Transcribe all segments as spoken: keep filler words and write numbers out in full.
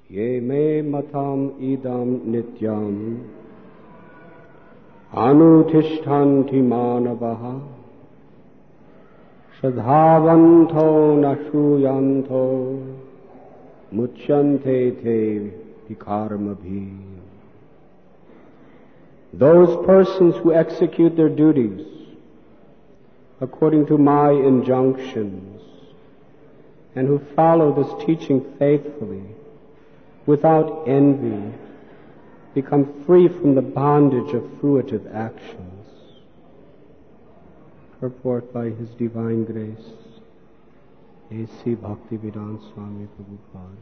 Ye me matam idam nityam anutishtanti manavaha shadhavanto nashuyanto muchyante te vikarmabhi. Those persons who execute their duties according to my injunctions and who follow this teaching faithfully without envy become free from the bondage of fruitive actions. Purport by His Divine Grace, A C Bhaktivedanta Swami Prabhupada.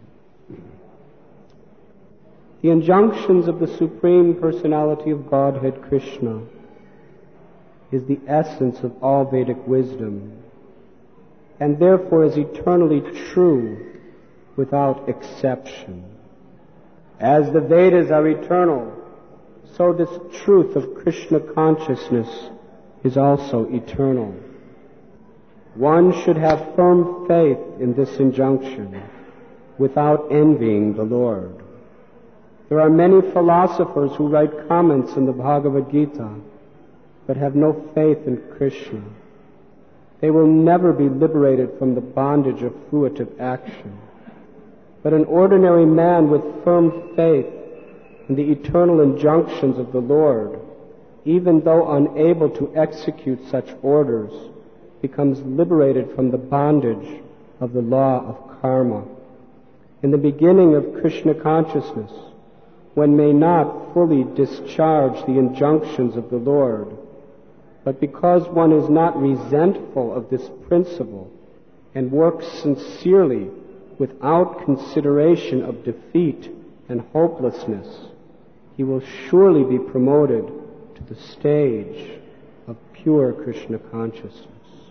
The injunctions of the Supreme Personality of Godhead Krishna is the essence of all Vedic wisdom, and therefore is eternally true without exception. As the Vedas are eternal, so this truth of Krishna consciousness is also eternal. One should have firm faith in this injunction without envying the Lord. There are many philosophers who write comments in the Bhagavad Gita but have no faith in Krishna. They will never be liberated from the bondage of fruitive action. But an ordinary man with firm faith in the eternal injunctions of the Lord, even though unable to execute such orders, becomes liberated from the bondage of the law of karma. In the beginning of Krishna consciousness, one may not fully discharge the injunctions of the Lord, but because one is not resentful of this principle and works sincerely without consideration of defeat and hopelessness, he will surely be promoted to the stage of pure Krishna consciousness.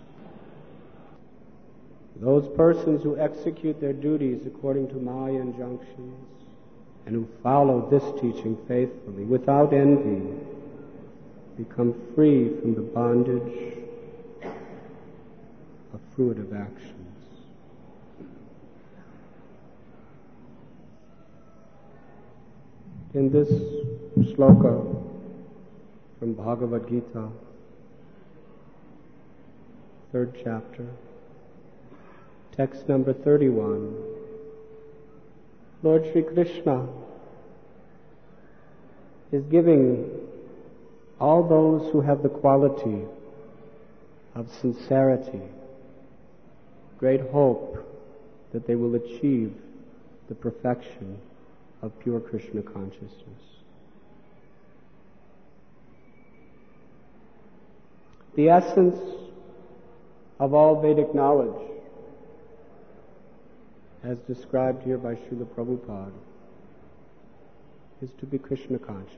Those persons who execute their duties according to my injunctions and who follow this teaching faithfully without envy become free from the bondage of fruitive actions. In this sloka from Bhagavad Gita, third chapter, text number thirty-one, Lord Sri Krishna is giving all those who have the quality of sincerity great hope that they will achieve the perfection of pure Krishna consciousness. The essence of all Vedic knowledge, as described here by Srila Prabhupada, is to be Krishna conscious,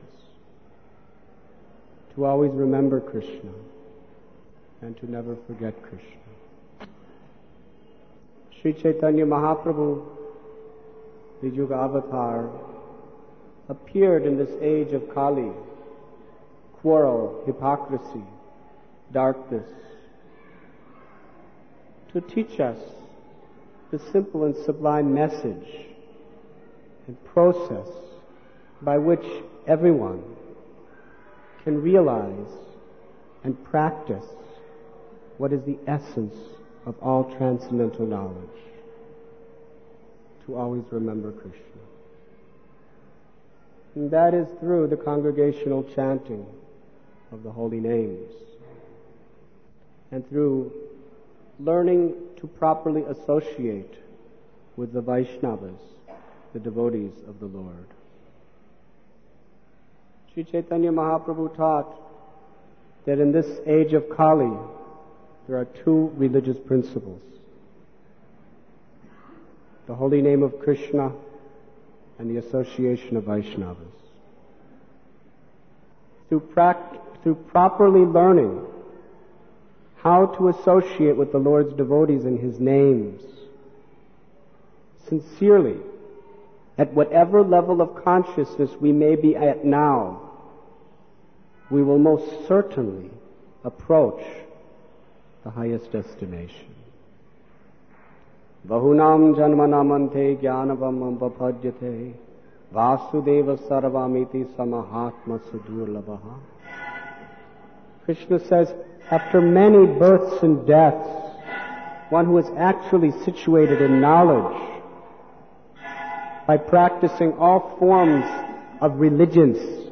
to always remember Krishna, and to never forget Krishna. Sri Chaitanya Mahaprabhu, the Yuga Avatar, appeared in this age of Kali, quarrel, hypocrisy, darkness, to teach us the simple and sublime message and process by which everyone can realize and practice what is the essence of all transcendental knowledge, to always remember Krishna. And that is through the congregational chanting of the holy names, and through learning to properly associate with the Vaishnavas, the devotees of the Lord. Sri Chaitanya Mahaprabhu taught that in this age of Kali, there are two religious principles: the holy name of Krishna and the association of Vaishnavas. Through, pract- through properly learning how to associate with the Lord's devotees in His names, sincerely, at whatever level of consciousness we may be at now, we will most certainly approach the highest destination. Bahunam janmanamante jnanavam vapadyate Vasudeva sarvamiti samahatma sudurlabha. Krishna says, after many births and deaths, one who is actually situated in knowledge, by practicing all forms of religions,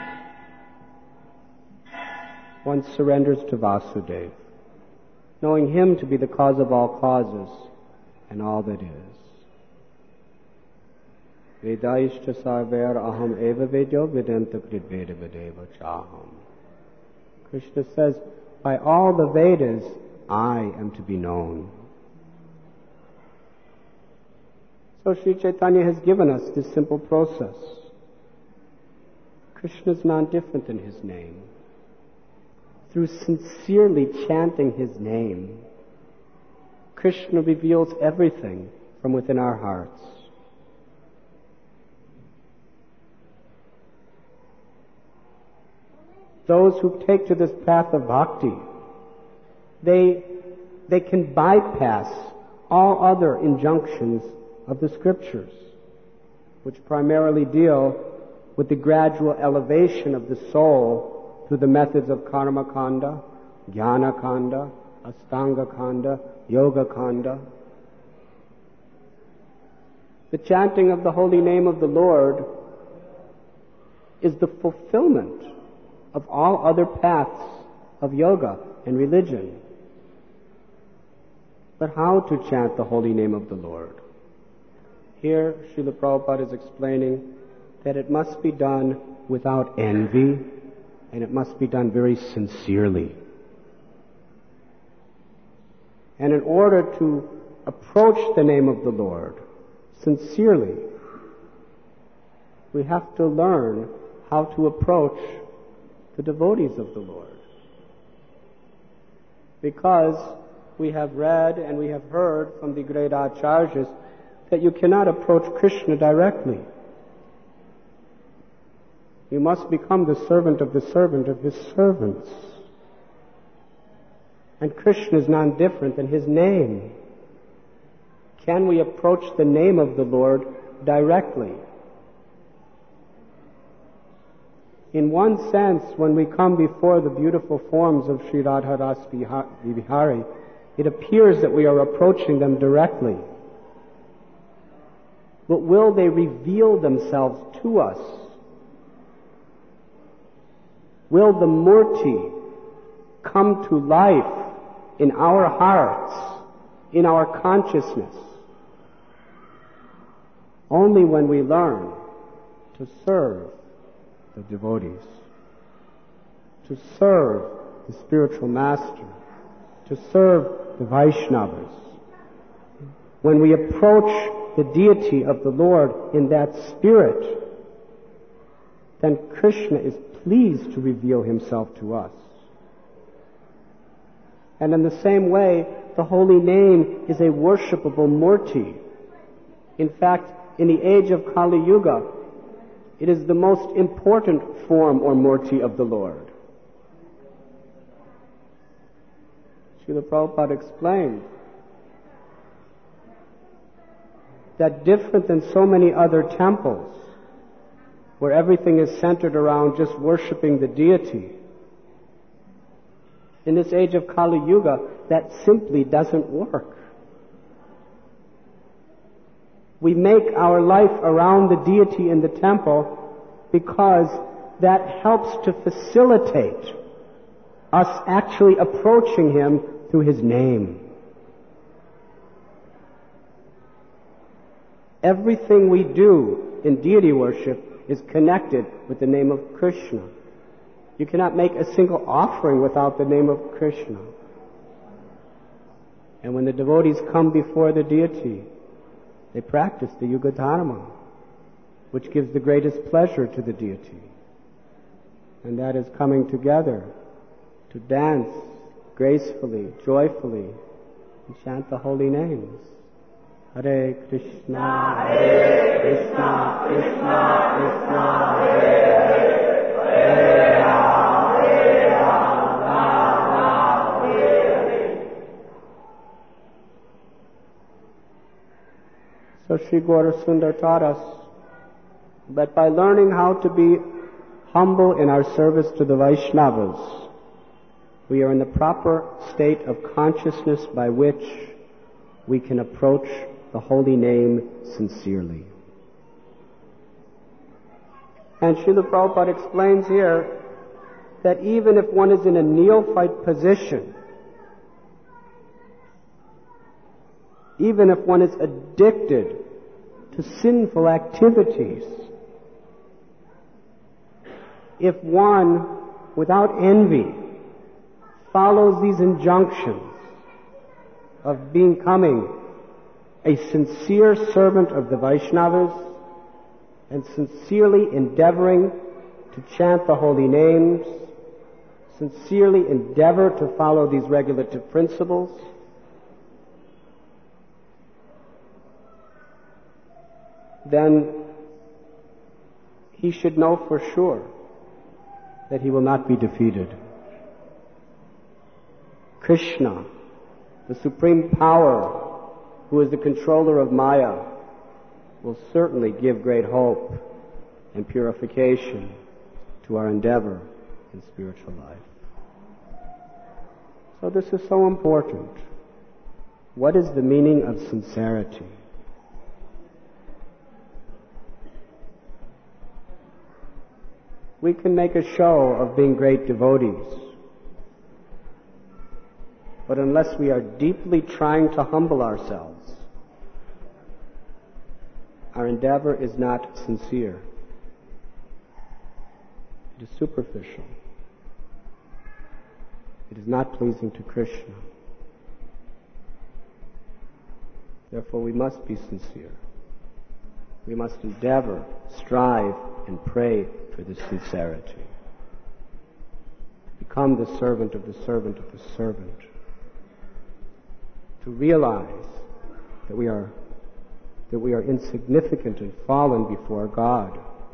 one surrenders to Vasudeva, knowing him to be the cause of all causes and all that is. Vedaishta sarver aham eva vedyo vedanta kridveda vedeva chaham. Krishna says, by all the Vedas, I am to be known. So Sri Chaitanya has given us this simple process. Krishna is non-different than his name. Through sincerely chanting his name, Krishna reveals everything from within our hearts. Those who take to this path of bhakti, they, they can bypass all other injunctions of the scriptures, which primarily deal with the gradual elevation of the soul through the methods of karma kanda, jnana kanda, astanga kanda, yoga kanda. The chanting of the holy name of the Lord is the fulfillment of all other paths of yoga and religion. But how to chant the holy name of the Lord? Here, Srila Prabhupada is explaining that it must be done without envy, and it must be done very sincerely. And in order to approach the name of the Lord sincerely, we have to learn how to approach the devotees of the Lord. Because we have read and we have heard from the great acharyas that you cannot approach Krishna directly. You must become the servant of the servant of his servants. And Krishna is none different than his name. Can we approach the name of the Lord directly? In one sense, when we come before the beautiful forms of Sri Radha Rasa Bihari, it appears that we are approaching them directly. But will they reveal themselves to us? Will the Murti come to life in our hearts, in our consciousness? Only when we learn to serve the devotees, to serve the spiritual master, to serve the Vaishnavas. When we approach the deity of the Lord in that spirit, then Krishna is pleased to reveal himself to us. And in the same way, the holy name is a worshipable murti. In fact, in the age of Kali Yuga, it is the most important form or murti of the Lord. Srila Prabhupada explained that different than so many other temples, where everything is centered around just worshiping the deity, in this age of Kali Yuga, that simply doesn't work. We make our life around the deity in the temple because that helps to facilitate us actually approaching him through his name. Everything we do in deity worship is connected with the name of Krishna. You cannot make a single offering without the name of Krishna. And when the devotees come before the deity, they practice the Yuga Dharma, which gives the greatest pleasure to the deity. And that is coming together to dance gracefully, joyfully, and chant the holy names. Hare Krishna, Hare Krishna, Krishna Krishna, Hare Hare, Hare Rama, Hare Rama, Rama Rama, Hare Hare. So Sri Gaura Sundar taught us that by learning how to be humble in our service to the Vaishnavas, we are in the proper state of consciousness by which we can approach the holy name sincerely. And Srila Prabhupada explains here that even if one is in a neophyte position, even if one is addicted to sinful activities, if one, without envy, follows these injunctions of becoming a sincere servant of the Vaishnavas and sincerely endeavoring to chant the holy names, sincerely endeavor to follow these regulative principles, then he should know for sure that he will not be defeated. Krishna, the supreme power, who is the controller of Maya, will certainly give great hope and purification to our endeavor in spiritual life. So this is so important. What is the meaning of sincerity? We can make a show of being great devotees, but unless we are deeply trying to humble ourselves, our endeavor is not sincere. It is superficial. It is not pleasing to Krishna. Therefore, we must be sincere. We must endeavor, strive, and pray for this sincerity. Become the servant of the servant of the servant. To realize that we are that we are insignificant and fallen before God,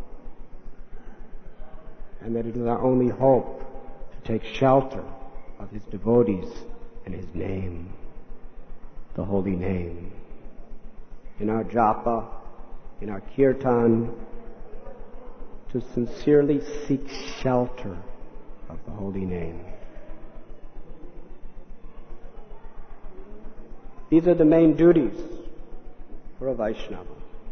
and that it is our only hope to take shelter of His devotees and His name, the holy name. In our japa, in our kirtan, to sincerely seek shelter of the holy name. These are the main duties for a Vaishnava.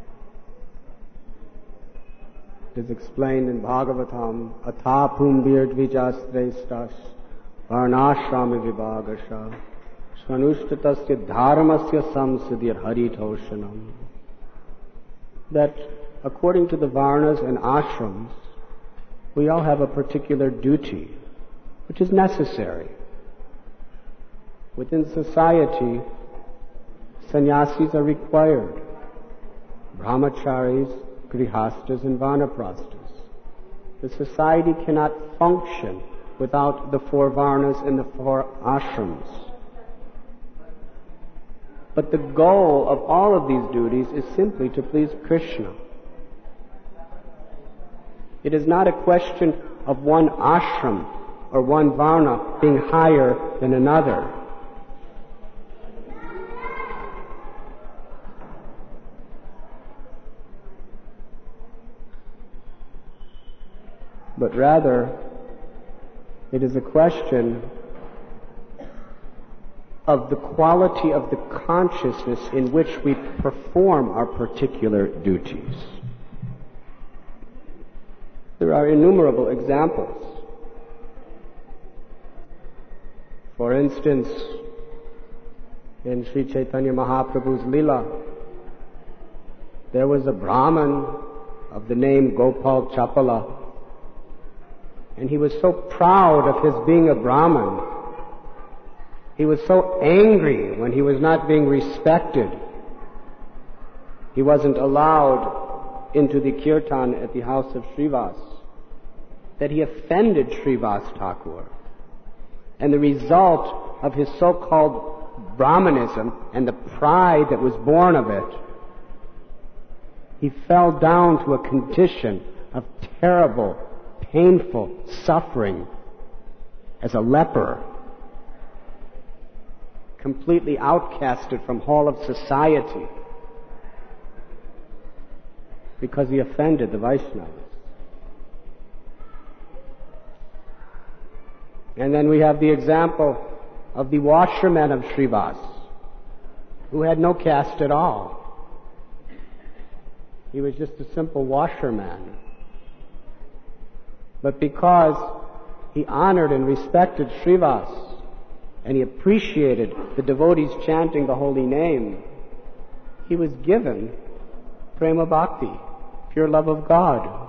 It is explained in Bhagavatam, Athapum Virdvijastrestas Varnashrami Vibhagasha Svanushtatasya Dharmasya Samsiddhir Haritoshanam. That according to the Varnas and Ashrams, we all have a particular duty, which is necessary. Within society, sannyasis are required. Brahmacharis, grihastas, and vanaprasthas. The society cannot function without the four varnas and the four ashrams. But the goal of all of these duties is simply to please Krishna. It is not a question of one ashram or one varna being higher than another. But rather, it is a question of the quality of the consciousness in which we perform our particular duties. There are innumerable examples. For instance, in Sri Chaitanya Mahaprabhu's Leela, there was a Brahman of the name Gopal Chapala, and he was so proud of his being a Brahman. He was so angry when he was not being respected. He wasn't allowed into the kirtan at the house of Srivas, that he offended Srivas Thakur. And the result of his so-called Brahmanism and the pride that was born of it, he fell down to a condition of terrible, painful suffering as a leper, completely outcasted from all of society. because he offended the Vaishnavas. And then we have the example of the washerman of Srivas, who had no caste at all. He was just a simple washerman. But because he honored and respected Srivas, and he appreciated the devotees chanting the holy name, he was given prema bhakti, pure love of God.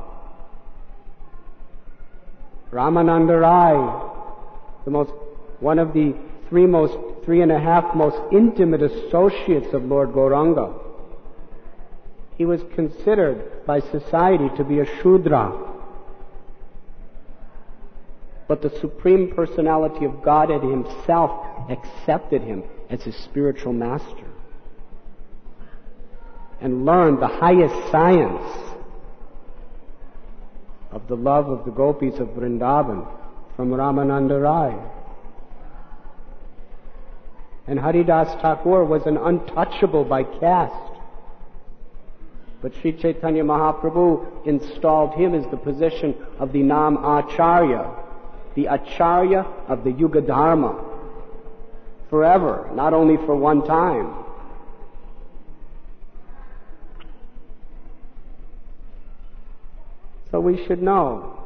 Ramananda Rai, the most, one of the three most, three and a half most intimate associates of Lord Gauranga, he was considered by society to be a Shudra. But the Supreme Personality of Godhead himself accepted him as his spiritual master and learned the highest science of the love of the gopis of Vrindavan from Ramananda Rai. And Haridas Thakur was an untouchable by caste. But Sri Chaitanya Mahaprabhu installed him as the position of the Nam Acharya, the Acharya of the Yuga Dharma, forever, not only for one time. So we should know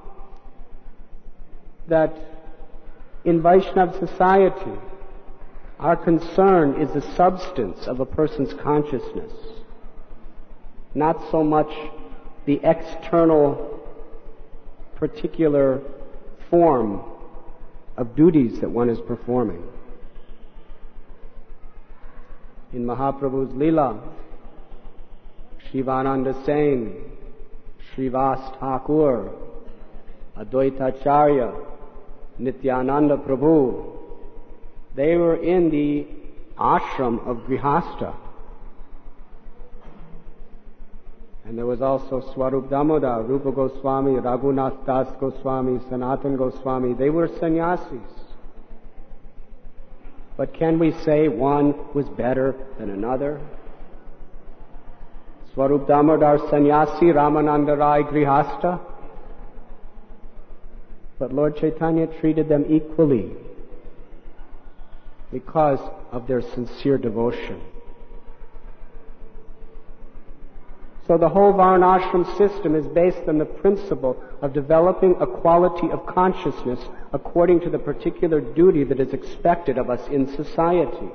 that in Vaishnava society, our concern is the substance of a person's consciousness, not so much the external particular form of duties that one is performing. In Mahaprabhu's Leela, Shivananda Sen, Srivas Thakur, Advaita Acharya, Nityananda Prabhu, they were in the ashram of Grihastha. And there was also Swarup Damoda, Rupa Goswami, Raghunath Das Goswami, Sanatan Goswami. They were sannyasis. But can we say one was better than another? Swarup Damodar sannyasi, Ramananda Rai Grihastha. But Lord Chaitanya treated them equally because of their sincere devotion. So the whole Varnashram system is based on the principle of developing a quality of consciousness according to the particular duty that is expected of us in society.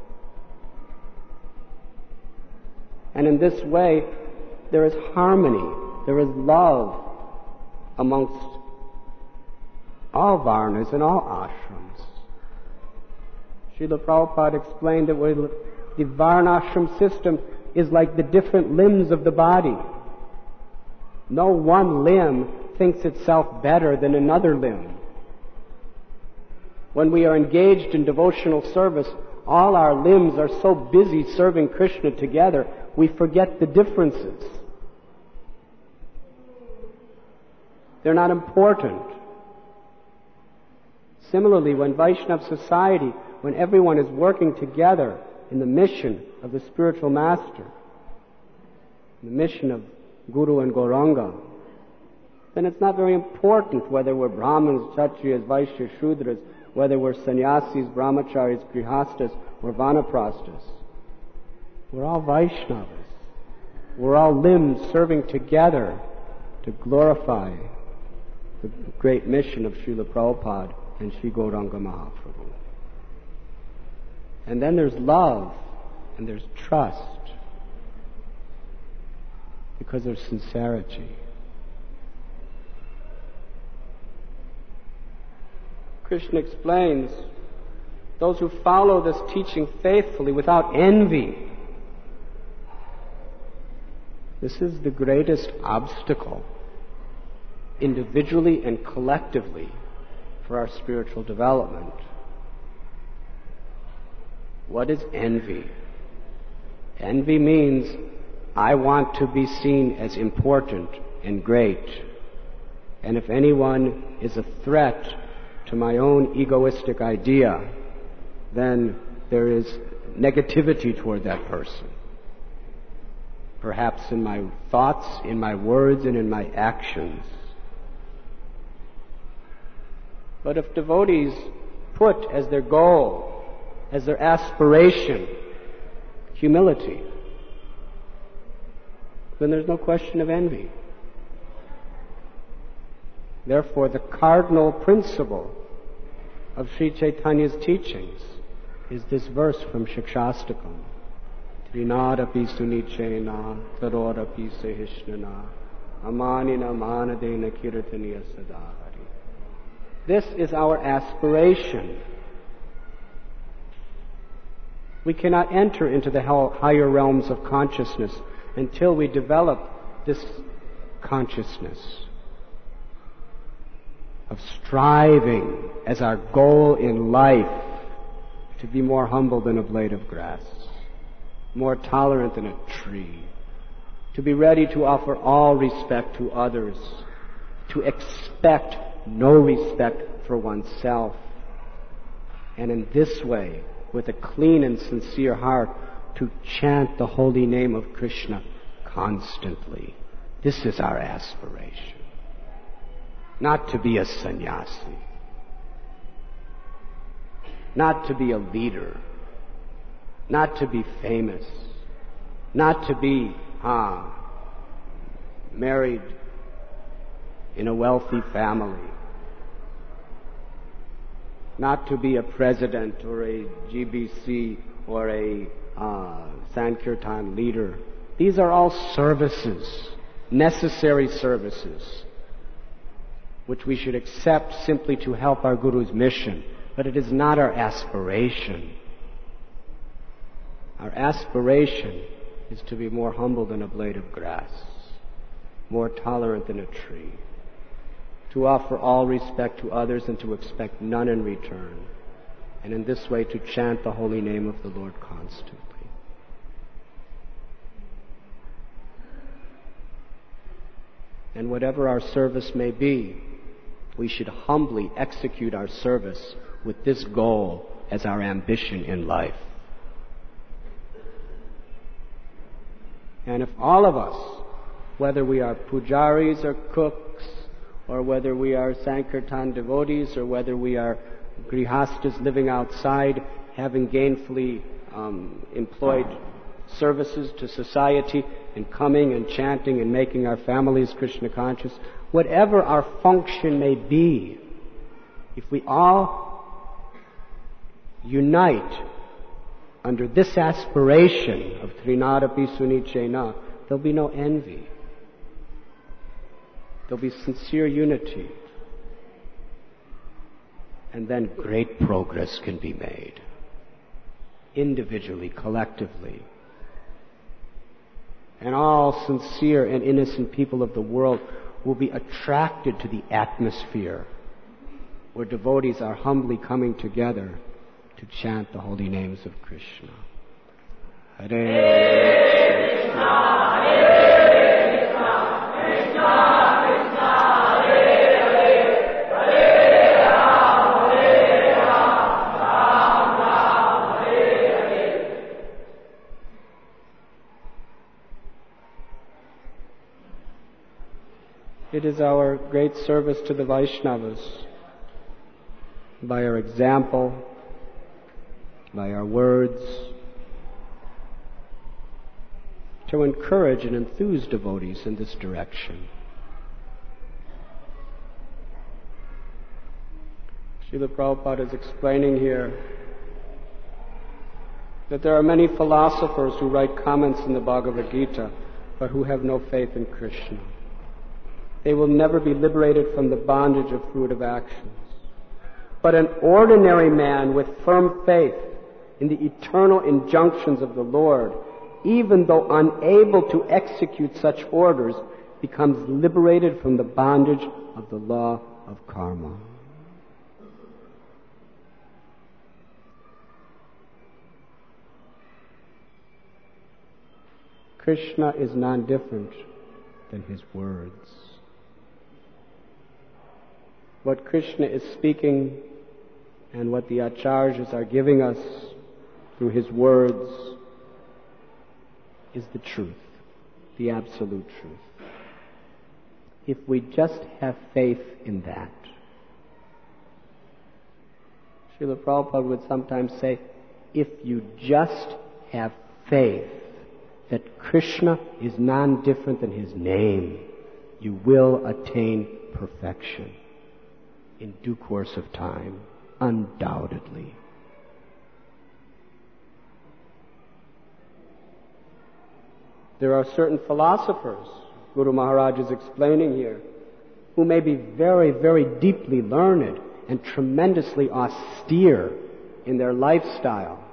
And in this way, there is harmony, there is love amongst all Varnas and all ashrams. Srila Prabhupada explained that the Varnashram system is like the different limbs of the body. No one limb thinks itself better than another limb. When we are engaged in devotional service, all our limbs are so busy serving Krishna together, we forget the differences. They're not important. Similarly, when Vaishnava society, when everyone is working together in the mission of the spiritual master, the mission of Guru and Gauranga, then it's not very important whether we're Brahmins, Kshatriyas, Vaishyas, Shudras, whether we're sannyasis, brahmacharis, grihastas, or vanaprasthas. We're all Vaishnavas. We're all limbs serving together to glorify the great mission of Srila Prabhupada and Sri Gauranga Mahaprabhu. And then there's love and there's trust because there's sincerity. Krishna explains, those who follow this teaching faithfully without envy, this is the greatest obstacle, individually and collectively, for our spiritual development. What is envy? Envy means I want to be seen as important and great. And if anyone is a threat to my own egoistic idea, then there is negativity toward that person. perhaps in my thoughts, in my words, and in my actions. But if devotees put as their goal, as their aspiration, humility, then there's no question of envy. Therefore, the cardinal principle of Sri Chaitanya's teachings is this verse from Shikshastakam. Trinadapi sunichena, tarodapi sahishnana, amanina manadena kirtaniya sadahari. This is our aspiration. We cannot enter into the higher realms of consciousness until we develop this consciousness of striving as our goal in life to be more humble than a blade of grass, more tolerant than a tree, to be ready to offer all respect to others, to expect no respect for oneself, and in this way, with a clean and sincere heart, to chant the holy name of Krishna constantly. This is our aspiration. Not to be a sannyasi, not to be a leader, not to be famous, not to be ah, married in a wealthy family, not to be a president or a G B C or a uh, Sankirtan leader. These are all services, necessary services, which we should accept simply to help our Guru's mission. But it is not our aspiration. Our aspiration is to be more humble than a blade of grass, more tolerant than a tree, to offer all respect to others and to expect none in return, and in this way to chant the holy name of the Lord constantly. And whatever our service may be, we should humbly execute our service with this goal as our ambition in life. And if all of us, whether we are pujaris or cooks, or whether we are Sankirtan devotees, or whether we are grihastas living outside, having gainfully um, employed services to society, and coming and chanting and making our families Krishna conscious, whatever our function may be, if we all unite under this aspiration of Trinadapi Sunichena, there'll be no envy. There'll be sincere unity. And then great progress can be made. Individually, collectively. And all sincere and innocent people of the world will be attracted to the atmosphere where devotees are humbly coming together to chant the holy names of Krishna. Hare Krishna, Hare Krishna, Krishna Krishna, Hare Hare, Hare Ram, Hare Ram, Ram Ram, Hare Hare. It is our great service to the Vaishnavas, by our example, by our words, to encourage and enthuse devotees in this direction. Srila Prabhupada is explaining here that there are many philosophers who write comments in the Bhagavad Gita, but who have no faith in Krishna. They will never be liberated from the bondage of fruitive actions. But an ordinary man with firm faith in the eternal injunctions of the Lord, even though unable to execute such orders, becomes liberated from the bondage of the law of karma. Krishna is non-different than his words. What Krishna is speaking and what the acharyas are giving us through his words is the truth. the absolute truth. If we just have faith in that. Srila Prabhupada would sometimes say, if you just have faith that Krishna is non-different than his name, you will attain perfection in due course of time, undoubtedly. There are certain philosophers, Guru Maharaj is explaining here, who may be very, very deeply learned and tremendously austere in their lifestyle.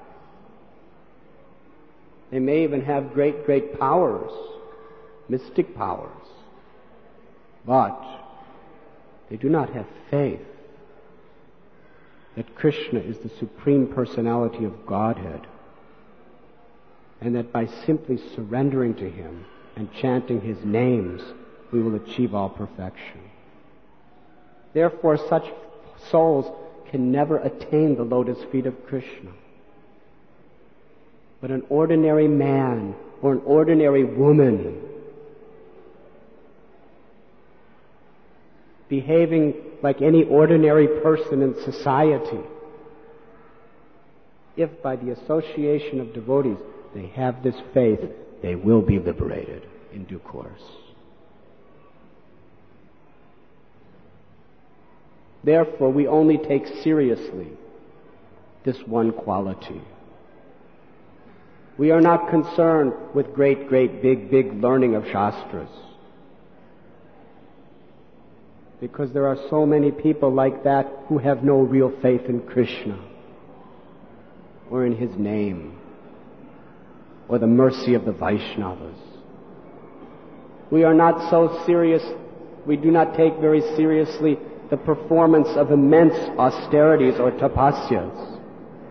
They may even have great, great powers, mystic powers. But they do not have faith that Krishna is the Supreme Personality of Godhead, and that by simply surrendering to him and chanting his names, we will achieve all perfection. Therefore, such souls can never attain the lotus feet of Krishna. But an ordinary man or an ordinary woman behaving like any ordinary person in society, if by the association of devotees they have this faith, they will be liberated in due course. Therefore, we only take seriously this one quality. We are not concerned with great, great, big, big learning of Shastras, because there are so many people like that who have no real faith in Krishna or in his name or the mercy of the Vaishnavas. We are not so serious, we do not take very seriously the performance of immense austerities or tapasyas.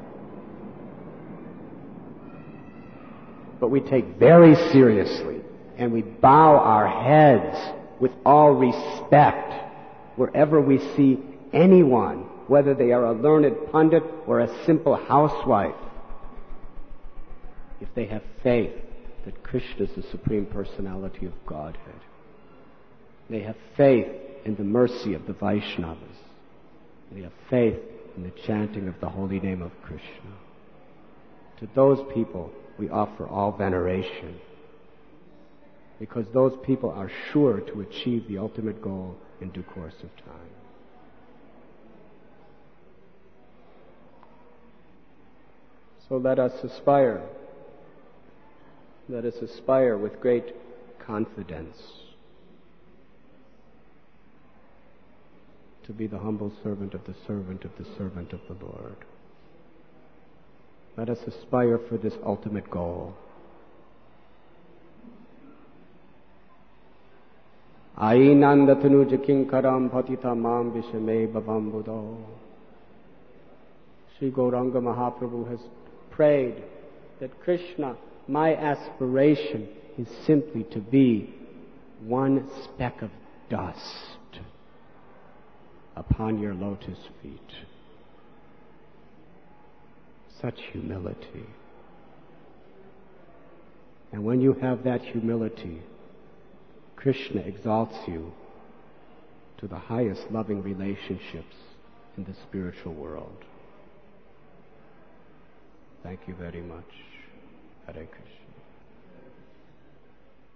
But we take very seriously and we bow our heads with all respect wherever we see anyone, whether they are a learned pundit or a simple housewife, if they have faith that Krishna is the Supreme Personality of Godhead. They have faith in the mercy of the Vaishnavas. They have faith in the chanting of the holy name of Krishna. To those people, we offer all veneration, because those people are sure to achieve the ultimate goal in due course of time. So let us aspire. Let us aspire with great confidence to be the humble servant of the servant of the servant of the Lord. Let us aspire for this ultimate goal. Ainandatanu jakinkaram patita mam vishame bhavam buddho. Sri Gauranga Mahaprabhu has prayed that Krishna, my aspiration is simply to be one speck of dust upon your lotus feet. Such humility. And when you have that humility, Krishna exalts you to the highest loving relationships in the spiritual world. Thank you very much. Hare Krishna.